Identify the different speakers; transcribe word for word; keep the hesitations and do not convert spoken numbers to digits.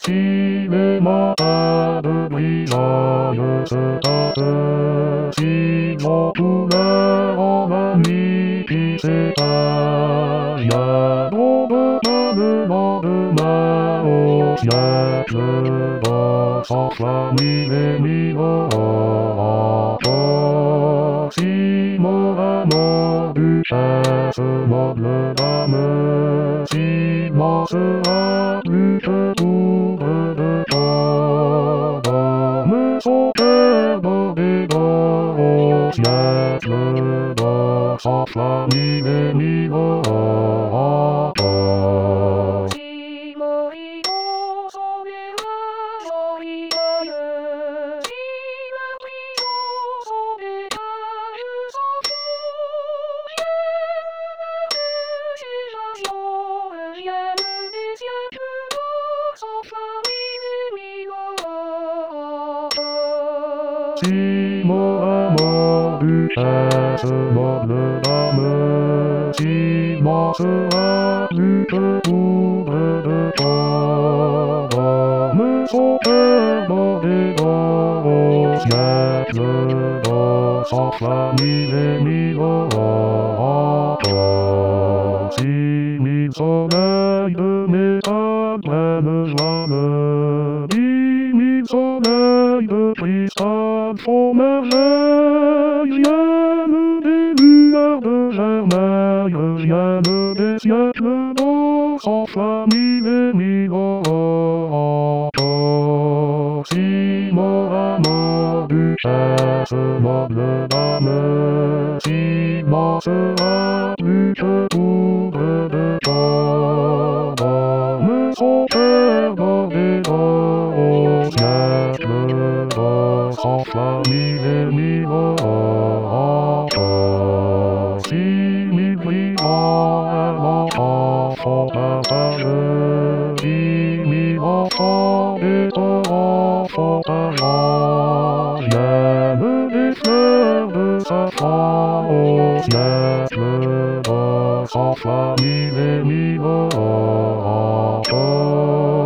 Speaker 1: Cinéma de brillailleuse date, sinon couleur en amitié s'étaille, à l'aube le lendemain au siècle d'or s'enflamme les miroirs. Simon à mort duchesse, noble dame, Simon sera plus que couvre de corps d'homme, son cœur bordé d'or au siècle d'or s'enflamme les miroirs. Simon à mort duchesse, noble dame, Simon sera plus que couvre de corps d'homme, son cœur bordé d'or au siècle d'or s'enflamme les miroirs. Si mille soleils de métal prennent joie, dix mille soleils de cristal font merveille, viennent des lueurs de germeil, viennent des siècles d'or s'enflamme les miroirs. Simon à mort duchesse, noble dame, Simon sera plus que couvre de corps d'homme, son cœur bordé d'or au siècle d'or s'enflamme les miroirs. Si mille brillants l'enfant font partage, dix mille enfants des torrents font argent, viennent des fleurs de safran au siècle d'or s'enflamme les miroirs.